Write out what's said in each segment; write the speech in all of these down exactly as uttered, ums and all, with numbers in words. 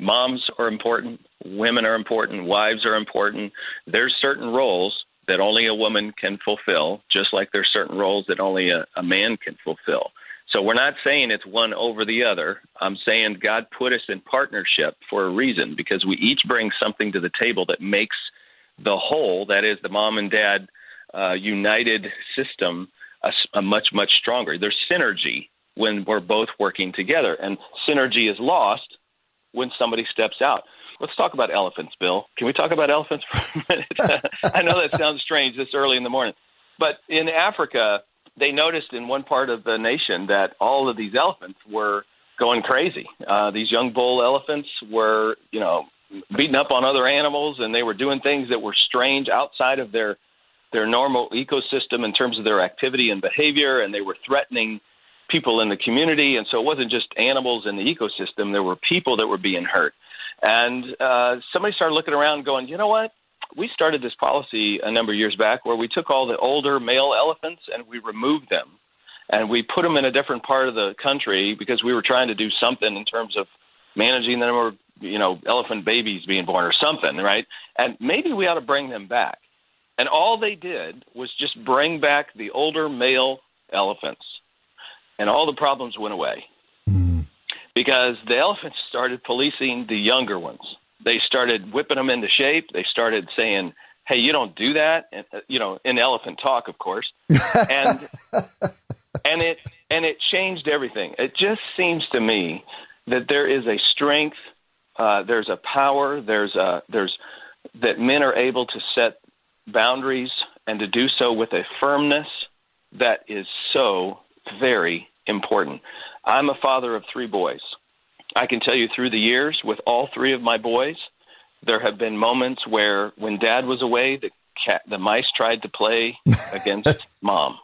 moms are important, women are important, wives are important. There's certain roles that only a woman can fulfill, just like there's certain roles that only a, a man can fulfill. So we're not saying it's one over the other. I'm saying God put us in partnership for a reason, because we each bring something to the table that makes the whole, that is the mom and dad uh, united system, a, a much, much stronger. There's synergy when we're both working together, and synergy is lost when somebody steps out. Let's talk about elephants, Bill. Can we talk about elephants for a minute? I know that sounds strange this early in the morning, but in Africa, they noticed in one part of the nation that all of these elephants were going crazy. Uh, these young bull elephants were, you know, beating up on other animals, and they were doing things that were strange outside of their their normal ecosystem in terms of their activity and behavior, and they were threatening people in the community. And so it wasn't just animals in the ecosystem. There were people that were being hurt. And uh, somebody started looking around going, you know what? We started this policy a number of years back where we took all the older male elephants and we removed them. And we put them in a different part of the country because we were trying to do something in terms of managing the number of, you know, elephant babies being born or something, right? And maybe we ought to bring them back. And all they did was just bring back the older male elephants. And all the problems went away. Mm. Because the elephants started policing the younger ones. They started whipping them into shape. They started saying, hey, you don't do that. And, uh, you know, in elephant talk, of course. And and it and it changed everything. It just seems to me that there is a strength, uh, there's a power, there's a, there's that men are able to set boundaries and to do so with a firmness that is so very important. I'm a father of three boys. I can tell you through the years with all three of my boys, there have been moments where when dad was away, the cat, the mice tried to play against mom.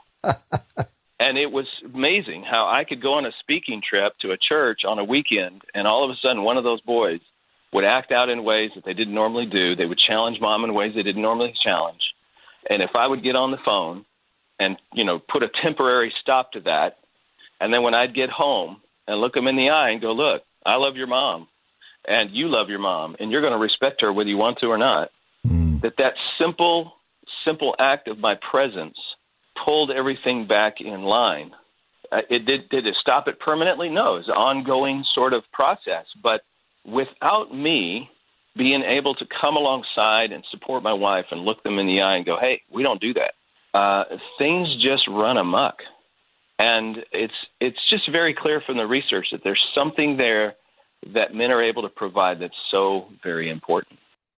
And it was amazing how I could go on a speaking trip to a church on a weekend, and all of a sudden one of those boys would act out in ways that they didn't normally do. They would challenge mom in ways they didn't normally challenge. And if I would get on the phone and, you know, put a temporary stop to that, and then when I'd get home and look them in the eye and go, look, I love your mom, and you love your mom, and you're going to respect her whether you want to or not, mm. that that simple, simple act of my presence pulled everything back in line. Uh, it did, did it stop it permanently? No, it's an ongoing sort of process. But without me being able to come alongside and support my wife and look them in the eye and go, hey, we don't do that, uh, things just run amok. And it's it's just very clear from the research that there's something there that men are able to provide that's so very important.